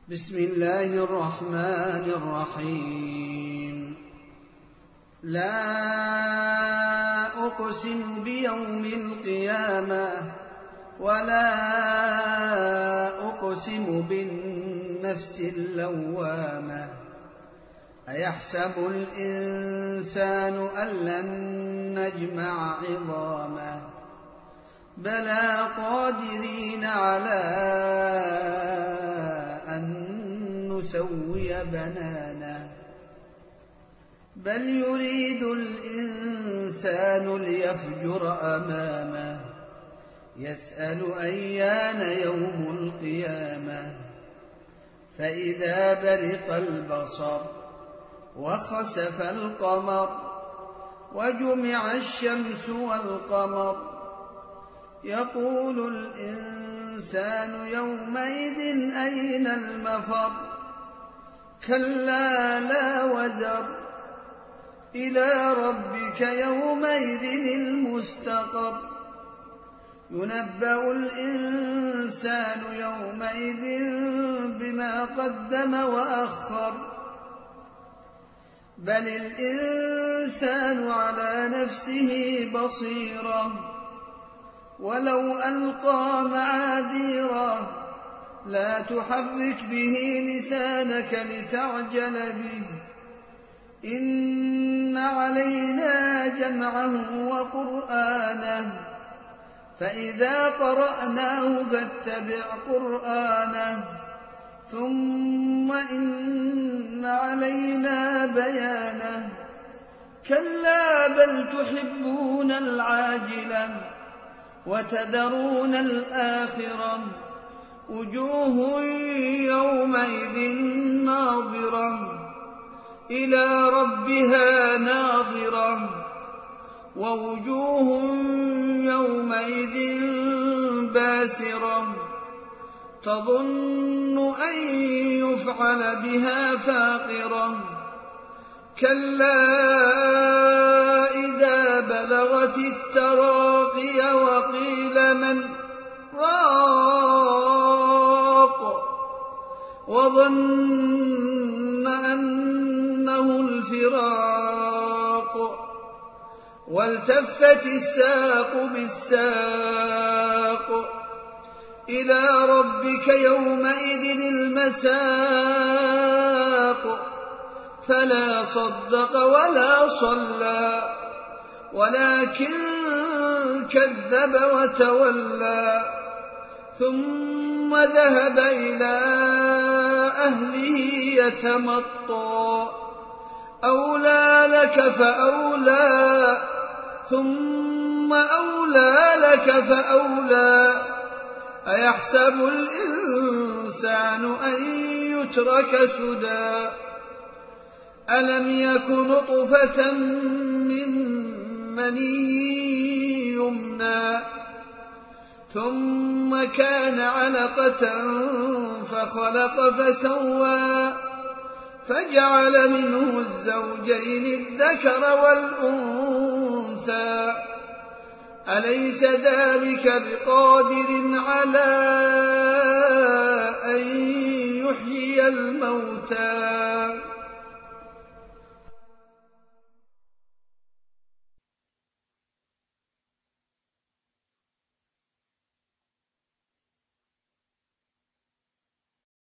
بسم الله الرحمن الرحيم. لا أقسم بيوم القيامة ولا أقسم بالنفس اللوامة أيحسب الإنسان أن لن نجمع عظامه بلى قادرين على أن نسوي بنانه بل يريد الإنسان ليفجر أمامه يسأل أيان يوم القيامة فإذا برق البصر وخسف القمر وجمع الشمس والقمر يقول الإنسان يومئذ أين المفر كلا لا وزر إلى ربك يومئذ المستقر ينبأ الإنسان يومئذ بما قدم وأخر بل الإنسان على نفسه بصيرة ولو ألقى معاذيره لا تحرك به لسانك لتعجل به إن علينا جمعه وقرآنه فإذا قرأناه فاتبع قرآنه ثم إن علينا بيانه كلا بل تحبون العاجلة وتذرون الآخرة وجوه يومئذ ناظرة إلى ربها ناظرة ووجوه يومئذ باسرة تظن أن يفعل بها فاقرة كلا إذا بلغت التراقي وقيل من راق وظن أنه الفراق والتفت الساق بالساق إلى ربك يومئذ المساق فلا صدق ولا صلى ولكن كذب وتولى ثم ذهب إلى أهله يتمطى أولى لك فأولى ثم أولى لك فأولى أيحسب الإنسان أن يترك سدى ألم يك نطفة من مني يمنى ثم كان علقة فخلق فسوى فجعل منه الزوجين الذكر والأنثى أليس ذلك بقادر على